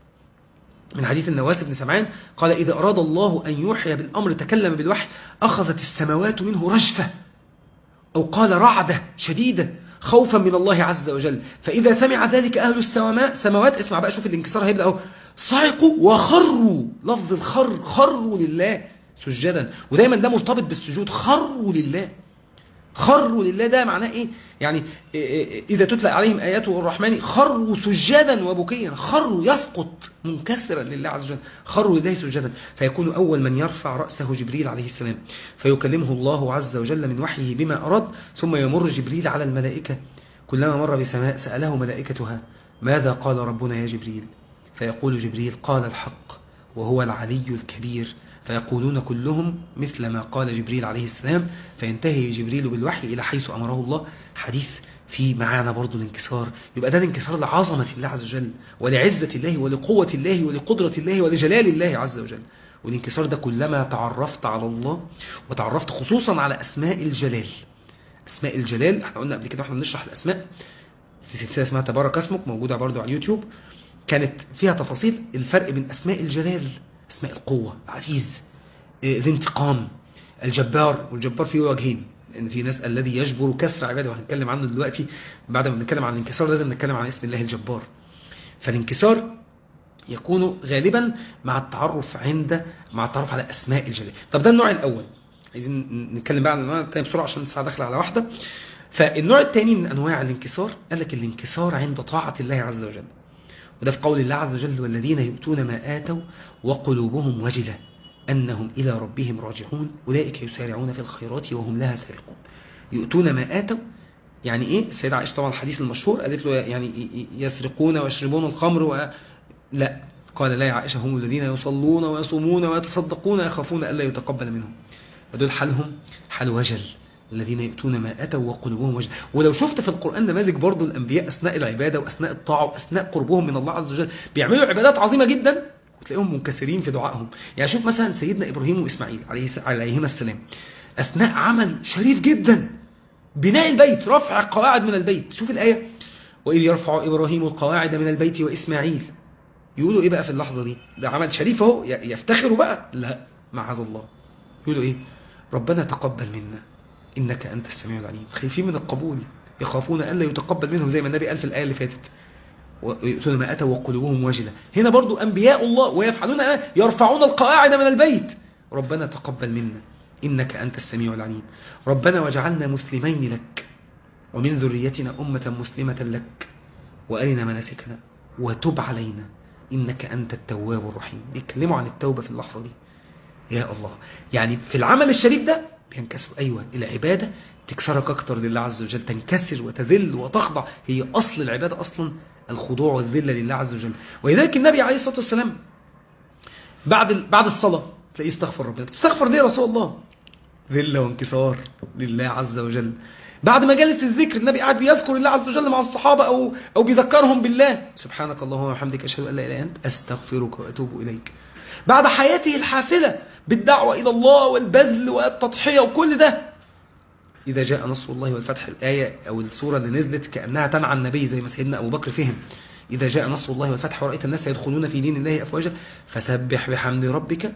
Speaker 1: من حديث النواس بن سمعان قال إذا أراد الله أن يوحي بالأمر تكلم بالوحي أخذت السماوات منه رجفة، أو قال رعدة شديدة خوفا من الله عز وجل. فإذا سمع ذلك أهل السماوات، اسمع بقى، شوف الانكسار هيبدأ أهو، صعقوا وخروا. لفظ الخر، خروا لله سجدا. ودايما ده مرتبط بالسجود، خروا لله. خروا لله ده معناه إيه؟ يعني إذا تتلى عليهم آيات الرحمن خروا سجدا وبكيا. خروا، يسقط منكسرا لله عز وجل، خروا لله سجدا. فيكون أول من يرفع رأسه جبريل عليه السلام فيكلمه الله عز وجل من وحيه بما أراد. ثم يمر جبريل على الملائكة، كلما مر بسماء سأله ملائكتها ماذا قال ربنا يا جبريل؟ فيقول جبريل قال الحق وهو العلي الكبير. فيقولون كلهم مثل ما قال جبريل عليه السلام. فينتهي جبريل بالوحي إلى حيث أمره الله. حديث في معانا برضو الانكسار. يبقى ده الانكسار لعظمة الله عز وجل ولعزة الله ولقوة الله ولقدرة الله ولجلال الله عز وجل. والانكسار ده كلما تعرفت على الله وتعرفت خصوصا على أسماء الجلال. أسماء الجلال احنا قلنا قبل كده احنا بنشرح الأسماء في سلسلة اسمها تبارك اسمك موجودة برضو على اليوتيوب، كانت فيها تفاصيل الفرق بين أسماء الجلال، أسماء القوة، العزيز، ذي انتقام، الجبار. والجبار فيه وجهين، لأن في ناس الذي يجبر كسر عباده وهنتكلم عنه دلوقتي. بعد ما نتكلم عن الانكسار لازم نتكلم عن اسم الله الجبار. فالانكسار يكون غالبا مع التعرف على أسماء الجلال. طب ده النوع الأول. عايزين نتكلم بقى عن النوع الثاني بسرعة عشان الساعة داخلة على واحدة. فالنوع الثاني من أنواع الانكسار قال لك الانكسار عند طاعة الله عز وجل، وده في قول الله عز وجل والذين يؤتون ما آتوا وقلوبهم وجلة أنهم إلى ربهم راجعون أولئك يسارعون في الخيرات وهم لها سابقون. يؤتون ما آتوا يعني إيه؟ السيدة عائشة طبعا الحديث المشهور قالت له يعني يسرقون ويشربون الخمر لا، قال لا يا عائشة هم الذين يصلون ويصومون ويتصدقون يخافون ألا يتقبل منهم. ودول حالهم حال وجل، الذين يؤتون ما آتوا وقلوبهم وجل. ولو شفت في القرآن نماذج برضو الأنبياء أثناء العبادة وأثناء الطاعة وأثناء قربهم من الله عز وجل بيعملوا عبادات عظيمة جدا وتلاقيهم منكسرين في دعائهم. يعني شوف مثلا سيدنا إبراهيم وإسماعيل عليهما السلام، أثناء عمل شريف جدا بناء البيت، رفع القواعد من البيت. شوف الآية وإذ يرفع إبراهيم القواعد من البيت وإسماعيل. يقولوا إيه بقى في اللحظة دي؟ ده عمل شريف اهو يفتخروا بقى؟ لا معاذ الله. يقولوا إيه؟ ربنا تقبل منا إنك أنت السميع العليم. خايفين من القبول، يخافون ألا يتقبل منهم زي ما النبي قال في الآية اللي فاتت ويؤتون ما آتوا وقلوبهم وجلة. هنا برضو أنبياء الله ويفعلون يرفعون القواعد من البيت. ربنا تقبل منا إنك أنت السميع العليم. ربنا واجعلنا مسلمين لك ومن ذريتنا أمة مسلمة لك وأرنا مناسكنا وتب علينا إنك أنت التواب الرحيم. يتكلموا عن التوبة في اللحظة دي. يا الله، يعني في العمل الشريف ده بينكسر. أيوة، العبادة تكسرك أكتر لله عز وجل، تنكسر وتذل وتخضع. هي أصل العبادة أصلا الخضوع والذل لله عز وجل. ولذلك النبي عليه الصلاة والسلام بعد الصلاة تلاقيه استغفر ربنا. تستغفر ليه يا رسول الله؟ ذل وانكسار لله عز وجل. بعد ما جلس الذكر النبي قاعد بيذكر الله عز وجل مع الصحابة أو بيذكرهم بالله، سبحانك اللهم وبحمدك أشهد أن لا إله إلا أنت أستغفرك وأتوب إليك. بعد حياته الحافلة بالدعوة إلى الله والبذل والتضحية وكل ده، إذا جاء نصر الله والفتح، الآية أو السورة اللي نزلت كأنها تنعى النبي زي ما سيدنا أبو بكر فهم. إذا جاء نصر الله والفتح ورأيت الناس يدخلون في دين الله أفواجا فسبح بحمد ربك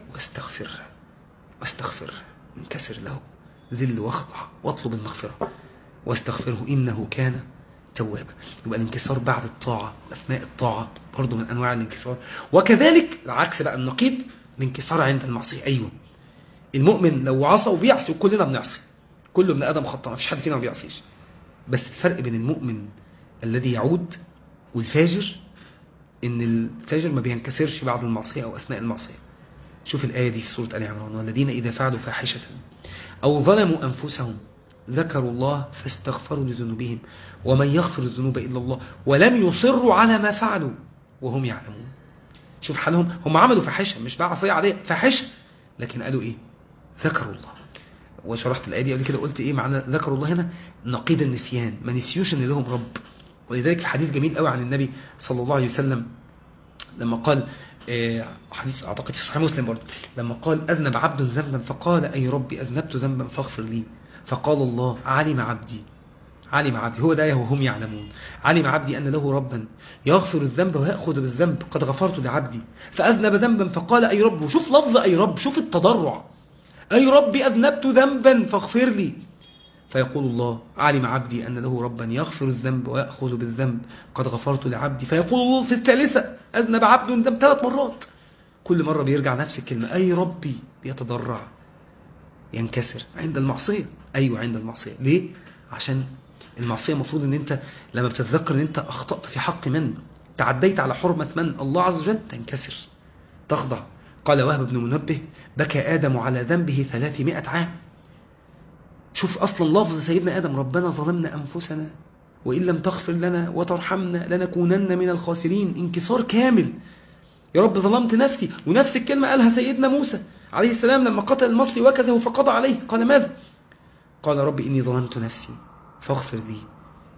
Speaker 1: واستغفر انكسر له، ذل واخضع واطلب المغفرة واستغفره إنه كان توابا. يبقى الانكسار بعد الطاعة أثناء الطاعة برضو من أنواع الانكسار. وكذلك العكس بقى النقيض، الانكسار عند المعصية. أيوة، المؤمن لو عصى وبيعصي وكلنا بنعصي، كل ابن آدم خطأ، مفيش حد فينا ما بيعصيش. بس الفرق بين المؤمن الذي يعود والفاجر إن الفاجر ما بينكسرش بعد المعصية أو أثناء المعصية. شوف الآية دي في سورة آل عمران والذين إذا فعلوا فاحشة أو ظلموا أنفسهم ذكروا الله فاستغفروا لذنوبهم ومن يغفر الذنوب إلا الله ولم يصروا على ما فعلوا وهم يعلمون. شوف حالهم، هم عملوا فاحشة مش معصية عادية، فاحشة، لكن قالوا إيه؟ ذكروا الله. وشرحت الآية دي قبل كده، قلت إيه معنى ذكروا الله هنا؟ نقيض النسيان، ما نسيوش إن لهم رب. ولذلك الحديث جميل قوي عن النبي صلى الله عليه وسلم لما قال، حديث أعتقد في صحيح مسلم برضه، لما قال أذنب عبد ذنبا فقال أي ربي أذنبت ذنبا فاغفر لي، فقال الله علم عبدي هو ده وهم يعلمون، علم عبدي أن له ربا يغفر الذنب ويأخذ بالذنب قد غفرت لعبدي فأذنب ذنبا فقال أي رب. وشوف لفظ أي رب، شوف التضرع، أي ربي أذنبت ذنبا فاغفر لي، فيقول الله علم عبدي أن له ربا يغفر الذنب ويأخذ بالذنب قد غفرت لعبدي، فيقول الله في الثالثة أذنب عبد ذنب 3 مرات، كل مرة بيرجع نفس الكلمة أي ربي، بيتضرع ينكسر عند المعصية. أيوة عند المعصية. ليه؟ عشان المعصية مفروض أن أنت لما بتتذكر أن أنت أخطأت في حق من، تعديت على حرمة من، الله عز وجل، تنكسر تخضع. قال وهب بن منبه بكى آدم على ذنبه 300 عام. شوف أصلا لفظ سيدنا آدم ربنا ظلمنا أنفسنا وإن لم تغفر لنا وترحمنا لنكونن من الخاسرين، انكسار كامل، يا رب ظلمت نفسي. ونفس الكلمة قالها سيدنا موسى عليه السلام لما قتل المصري وكذه فقضى عليه، قال ماذا؟ قال رب إني ظلمت نفسي فاغفر لي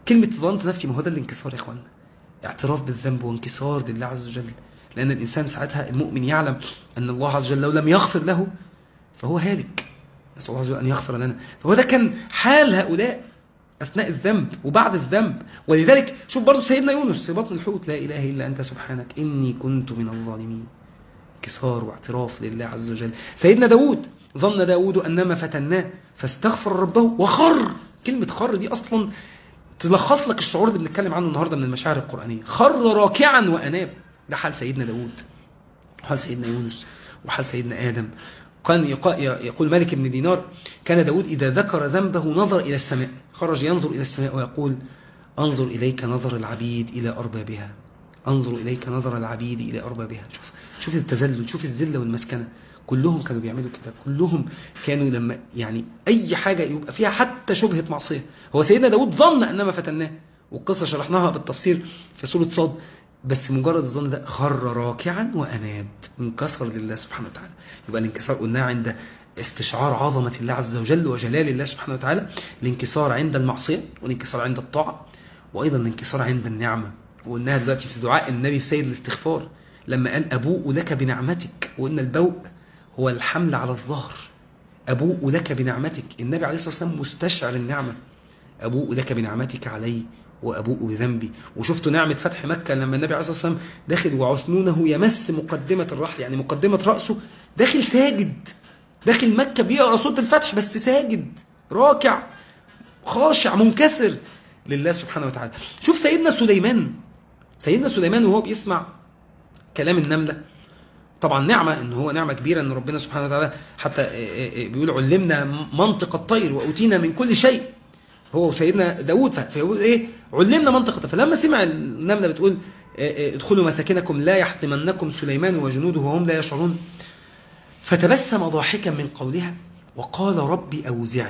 Speaker 1: كلمة ظننت نفسي، ما هو ده الانكسار يا اخوانا، اعتراف بالذنب وانكسار لله عز وجل. لأن الإنسان ساعتها المؤمن يعلم أن الله عز وجل لو لم يغفر له فهو هالك، نسأل الله عز وجل أن يغفر لنا. فهو ده كان حال هؤلاء أثناء الذنب وبعد الذنب. ولذلك شوف برضو سيدنا يونس في بطن الحوت، لا إله إلا أنت سبحانك إني كنت من الظالمين، انكسار واعتراف لله عز وجل. سيدنا داود، ظن داود أنما فتناه فاستغفر ربه وخر. كلمة خر دي أصلا تلخص لك الشعور اللي بنتكلم عنه النهاردة من المشاعر القرآنية. خر راكعا وأناب. ده حال سيدنا داود وحال سيدنا يونس وحال سيدنا آدم. كان يقول مالك بن دينار كان داود إذا ذكر ذنبه نظر إلى السماء، خرج ينظر إلى السماء ويقول أنظر إليك نظر العبيد إلى أربابها، أنظر إليك نظر العبيد إلى أربابها. شوف التذلل، شوف الذلة والمسكنة. كلهم كانوا بيعملوا كده، كلهم كانوا لما يعني أي حاجة يبقى فيها حتى شبهة معصية. هو سيدنا داود ظن أنما فتناه، والقصة شرحناها بالتفسير في سورة صاد، بس مجرد الظن ده خر راكعا وأناب، انكسر لله سبحانه وتعالى. يبقى الانكسار قلناه عند استشعار عظمة الله عز وجل وجلال الله سبحانه وتعالى، الانكسار عند المعصية، والانكسار عند الطاعة، وأيضا الانكسار عند النعمة. وقلناها دلوقتي في دعاء النبي سيد الاستغفار لما قال أبوء لك بنعمتك، وإن البوء هو الحمل على الظهر. أبوء لك بنعمتك، النبي عليه الصلاة والسلام مستشعر النعمة، أبوء لك بنعمتك علي وأبوء بذنبي. وشفتوا نعمة فتح مكة لما النبي عليه الصلاة والسلام داخل وعثنونه يمس مقدمة الرحل، يعني مقدمة رأسه، داخل ساجد، داخل مكة بيقرأ سورة الفتح بس ساجد راكع خاشع منكسر لله سبحانه وتعالى. شوف سيدنا سليمان وهو بيسمع كلام النملة، طبعا نعمة، ان هو نعمة كبيرة ان ربنا سبحانه وتعالى حتى بيقول علمنا منطق الطير وأوتينا من كل شيء. هو سيدنا داود فيقول ايه علمنا منطق الطير. فلما سمع النملة بتقول ادخلوا مساكنكم لا يحطمنكم سليمان وجنوده وهم لا يشعرون، فتبسم ضاحكا من قولها وقال ربي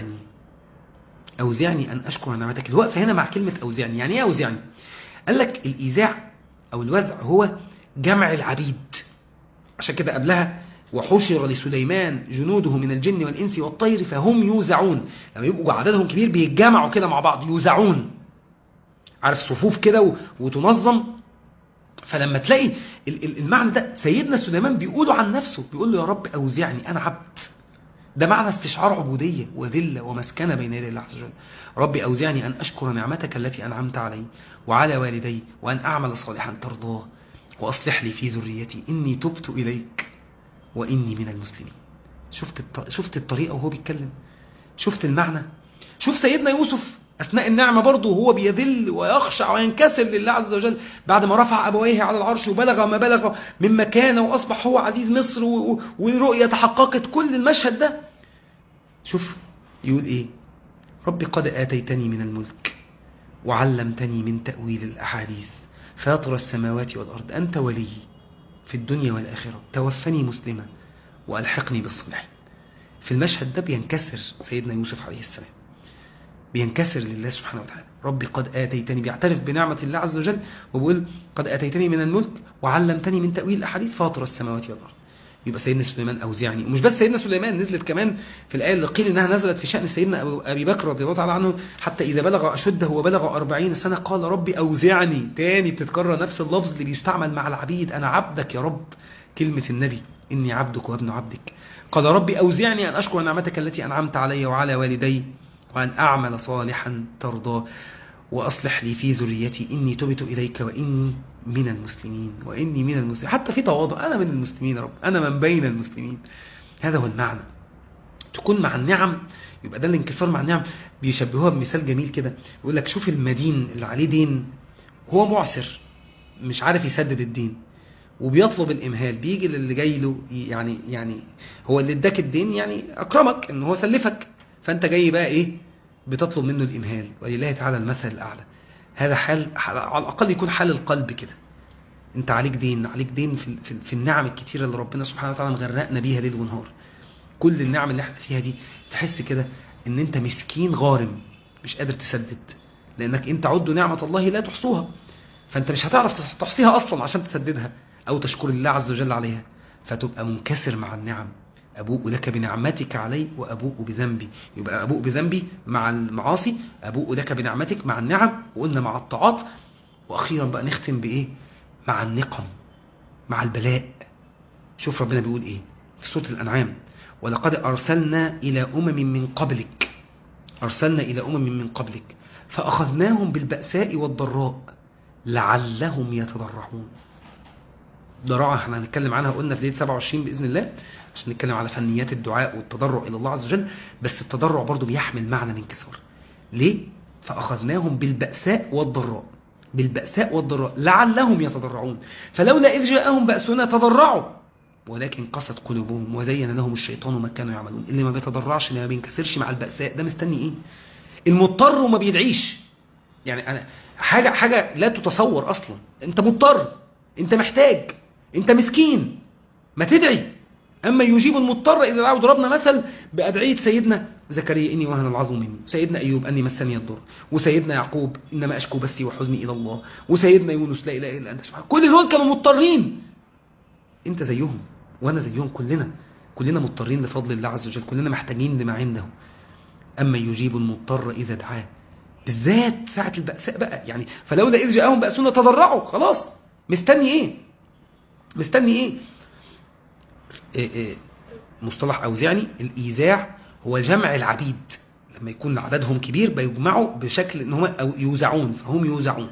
Speaker 1: أوزعني أن أشكر نعمتك. الوقفة هنا مع كلمة أوزعني، يعني إيه أوزعني؟ قال لك الإيزاع أو الوزع هو جمع العبيد، عشان كده قبلها وحشر لسليمان جنوده من الجن والإنس والطير فهم يوزعون. لما يبقوا عددهم كبير بيتجمعوا كده مع بعض يوزعون، عارف صفوف كده وتنظم. فلما تلاقي المعنى ده سيدنا سليمان بيقوله عن نفسه، بيقول له يا رب أوزعني، أنا عبد. ده معنى استشعار عبودية وذلة ومسكنة بين يدي الله عز وجل. ربي أوزعني أن أشكر نعمتك التي أنعمت علي وعلى والدي وأن أعمل صالحا ترضاه وأصلح لي في ذريتي إني تبت إليك وإني من المسلمين. شفت الطريقة وهو بيتكلم، شفت المعنى. شوف سيدنا يوسف أثناء النعمة برضه هو بيذل ويخشع وينكسر لله عز وجل بعد ما رفع أبويه على العرش وبلغ ما بلغ من مكانه وأصبح هو عزيز مصر ورؤية تحققت. كل المشهد ده شوف يقول إيه؟ ربي قد آتيتني من الملك وعلمتني من تأويل الأحاديث فاطر السماوات والأرض أنت ولي في الدنيا والآخرة توفني مسلما وألحقني بالصالحين. في المشهد ده بينكسر سيدنا يوسف عليه السلام، بينكسر لله سبحانه وتعالى. ربي قد آتيتني، بيعترف بنعمة الله عز وجل وبيقول قد آتيتني من الملك وعلمتني من تأويل الأحاديث فاطر السماوات والأرض. يبقى سيدنا سليمان أوزعني. ومش بس سيدنا سليمان، نزلت كمان في الآية اللي قيل إنها نزلت في شأن سيدنا أبي بكر رضي الله تعالى عنه حتى إذا بلغ أشده وبلغ 40 سنة قال ربي أوزعني. تاني بتتكرر نفس اللفظ اللي بيستعمل مع العبيد، أنا عبدك يا رب، كلمة النبي إني عبدك وابن عبدك. قال ربي أوزعني أن أشكر نعمتك التي أنعمت علي وعلى والدي وأن أعمل صالحا ترضاه وأصلح لي في ذريتي إني تبت إليك وإني من المسلمين. حتى في تواضع، أنا من المسلمين يا رب، أنا من بين المسلمين. هذا هو المعنى. تكون مع النعم، يبقى ده الانكسار مع النعم. بيشبهوها بمثال جميل كده، يقول لك شوف المدين اللي عليه دين هو معسر مش عارف يسدد الدين وبيطلب الإمهال، بيجي للي جاي له يعني هو اللي اداك الدين يعني أكرمك إن هو سلفك، فأنت جاي بقى إيه بتطلب منه الإمهال. ولله تعالى المثل الأعلى. هذا حال على الأقل يكون حال القلب كده. أنت عليك دين في النعم الكتيرة اللي ربنا سبحانه وتعالى مغرقنا بيها ليل ونهار. كل النعم اللي احنا فيها دي تحس كده إن أنت مسكين غارم مش قادر تسدد، لأنك أنت عدوا نعمة الله لا تحصوها، فأنت مش هتعرف تحصيها أصلا عشان تسددها أو تشكر الله عز وجل عليها. فتبقى منكسر مع النعم أبوء لك بنعمتك علي وأبوء بذنبي. يبقى أبوء بذنبي مع المعاصي، أبوء لك بنعمتك مع النعم، وقلنا مع الطاعات، وأخيرا بقى نختم بإيه؟ مع النقم، مع البلاء. شوف ربنا بيقول إيه في سورة الأنعام: ولقد أرسلنا إلى من قبلك، أرسلنا إلى من قبلك فأخذناهم بالبأساء والضراء لعلهم يتضرعون. ضراعة احنا هنتكلم عنها، قلنا في ليلة 27 بإذن الله، عشان نتكلم على فنيات الدعاء والتضرع إلى الله عز وجل. بس التضرع برضو بيحمل معنى الانكسار. ليه؟ فأخذناهم بالبأساء والضراء، بالبأساء والضراء لعلهم يتضرعون. فلولا إذ جاءهم بأسنا تضرعوا ولكن قست قلوبهم وزين لهم الشيطان ما كانوا يعملون. اللي ما بيتضرعش، اللي ما بينكسرش مع البأساء، ده مستني إيه؟ المضطر وما بيدعيش. يعني أنا حاجة لا تتصور أصلا. أنت مضطر، أنت محتاج، أنت مسكين، ما تدعي. أما يجيب المضطر إذا دعاه. ضربنا مثل بأدعية سيدنا زكريا: إني وهن العظم مني، سيدنا أيوب: أني مسني الضر، وسيدنا يعقوب: إنما أشكو بثي وحزني إلى الله، وسيدنا يونس: لا إله إلا أنت سبحانك. كل دول كانوا مضطرين. أنت زيهم وأنا زيهم، كلنا مضطرين لفضل الله عز وجل، كلنا محتاجين لما عنده. أما يجيب المضطر إذا دعاه، بالذات ساعة البأساء بقى. يعني فلولا إذ جاءهم بأسنا تضرعوا. خلاص، مستني إيه؟ مصطلح أوزعني: الإيزاع هو جمع العبيد. لما يكون عددهم كبير بيجمعوا بشكل إن هم أو يوزعون، فهم يوزعون.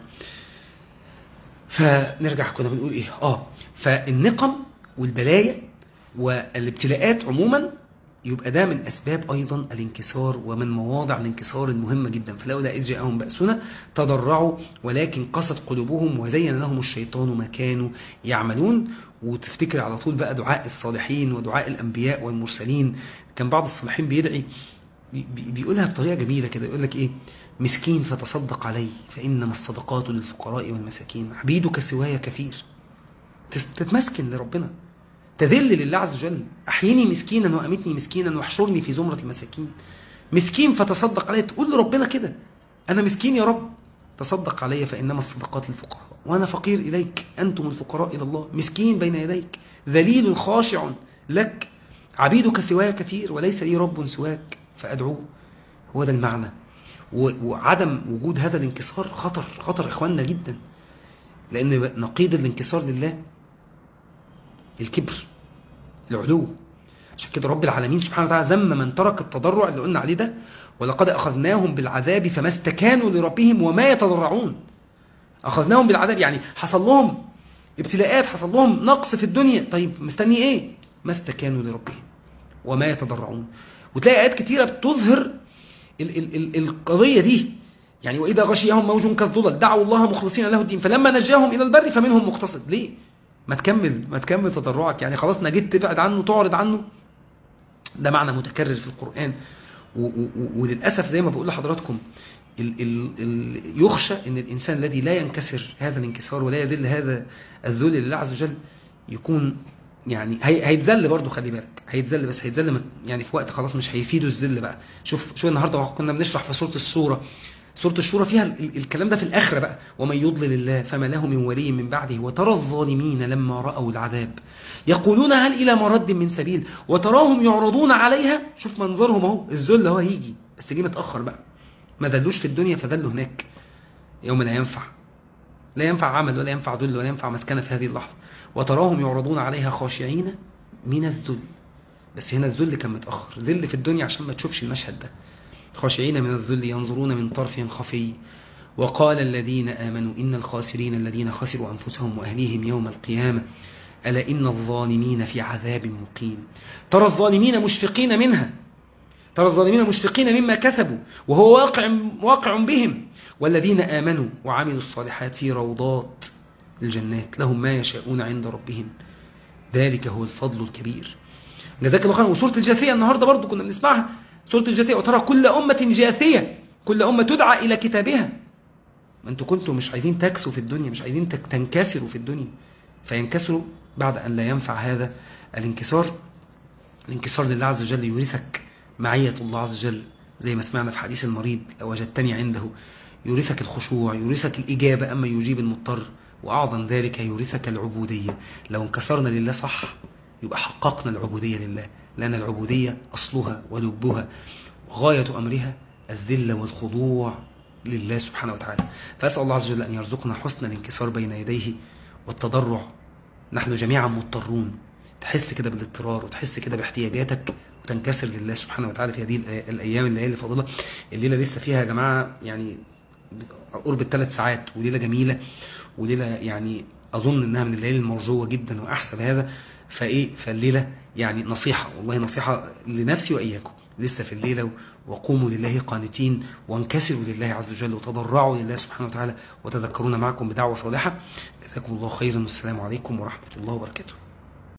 Speaker 1: فنرجع كنا بنقول إيه؟ فالنقم والبلايا والابتلاءات عموما يبقى ده من أسباب أيضا الانكسار، ومن مواضع الانكسار المهمة جدا. فلولا إذ جاءهم بأسنا تضرعوا ولكن قست قلوبهم وزين لهم الشيطان ما كانوا يعملون. وتفتكر على طول بقى دعاء الصالحين ودعاء الأنبياء والمرسلين. كان بعض الصالحين بيدعي، بيقولها بطريقة جميلة كده، يقول لك إيه: مسكين فتصدق علي فإنما الصدقات للفقراء والمساكين، عبيدك سواي كثير. تتمسكن لربنا، تذل لله عز وجل. أحيني مسكينا وأمتني مسكينا واحشرني في زمرة المساكين. مسكين فتصدق علي، تقول لربنا كده: أنا مسكين يا رب، تصدق علي فإنما الصدقات للفقراء وأنا فقير إليك، أنتم الفقراء إلى الله. مسكين بين يديك، ذليل خاشع لك، عبيدك سواي كثير وليس لي رب سواك فأدعوه. هو ده المعنى. وعدم وجود هذا الانكسار خطر إخواننا جدا، لأن نقيض الانكسار لله الكبر، العلو. عشان كده رب العالمين سبحانه وتعالى ذم من ترك التضرع اللي قلنا عليه ده: ولقد أخذناهم بالعذاب فما استكانوا لربهم وما يتضرعون. أخذناهم بالعذاب يعني حصل لهم ابتلاءات، حصل لهم نقص في الدنيا. طيب مستني إيه؟ ما استكانوا لربهم وما يتضرعون. وتلاقي آيات كتيرة بتظهر القضية دي. يعني وإذا غشيهم موج كالظلل دعوا الله مخلصين له الدين فلما نجاهم إلى البر فمنهم مقتصد. ليه؟ ما تكمل تضرعك. يعني خلاص نجيت، تبعد عنه، تعرض عنه. ده معنى متكرر في القرآن. وللأسف زي ما بقول لحضراتكم، يخشى ان الإنسان الذي لا ينكسر هذا الانكسار ولا يذل هذا الذل لله عز وجل يكون يعني هيتذل برضه. خلي بالك، هيتذل، بس هيتذل يعني في وقت خلاص مش هيفيده الذل بقى. شوف النهارده كنا بنشرح في سورة الشورى فيها الكلام ده في الآخرة بقى: ومن يضلل الله فما له من ولي من بعده وترى الظالمين لما رأوا العذاب يقولون هل إلى مرد من سبيل وتراهم يعرضون عليها. شوف منظرهم اهو، الذل هو هيجي بس جه متأخر بقى. ما ذلوش في الدنيا فذلوا هناك يوم لا ينفع عمل ولا ينفع ذل ولا ينفع مسكنة في هذه اللحظة. وتراهم يعرضون عليها خاشعين من الذل. بس هنا الذل كان متأخر، ذل في الدنيا عشان ما تشوفش المشهد ده. خاشعين من الذل ينظرون من طرف خفي وقال الذين آمنوا إن الخاسرين الذين خسروا أنفسهم وأهليهم يوم القيامة ألا إن الظالمين في عذاب مقيم. ترى الظالمين مشفقين منها، ترى الظالمين مشفقين مما كسبوا وهو واقع بهم والذين آمنوا وعملوا الصالحات في روضات الجنات لهم ما يشاءون عند ربهم ذلك هو الفضل الكبير. جزاك الله خيرا. وسورة الجاثية النهاردة برضو كنا بنسمعها، سورة الجاثية: وترى كل أمة جاثية، كل أمة تدعى إلى كتابها. ما أنتوا كنتوا مش عايزين تكسوا في الدنيا، مش عايزين تنكسروا في الدنيا، فينكسروا بعد أن لا ينفع هذا الانكسار لله عز وجل. يورثك معية الله عز وجل زي ما سمعنا في حديث المريض: لو وجدتني عنده. يورثك الخشوع، يورثك الإجابة أما يجيب المضطر، وأعظم ذلك يورثك العبودية. لو انكسرنا لله صح يبقى حققنا العبودية لله، لأن العبودية أصلها ولبها وغاية أمرها الذل والخضوع لله سبحانه وتعالى. فأسأل الله عز وجل أن يرزقنا حسن الانكسار بين يديه والتضرع. نحن جميعا مضطرون، تحس كده بالاضطرار وتحس كده باحتياجاتك وتنكسر لله سبحانه وتعالى في هذه الأيام الليالي الفاضلة. الليلة لسه فيها يا جماعة يعني قرب 3 ساعات، وليلة جميلة، وليلة يعني أظن أنها من الليالي المرجوة جدا وأحسب هذا. فالليلة يعني نصيحة، والله نصيحة لنفسي وإياكم، لسه في الليلة، وقوموا لله قانتين وانكسروا لله عز وجل وتضرعوا لله سبحانه وتعالى، وتذكرونا معكم بدعوة صالحة. جزاكم الله خيرا، والسلام عليكم ورحمة الله وبركاته.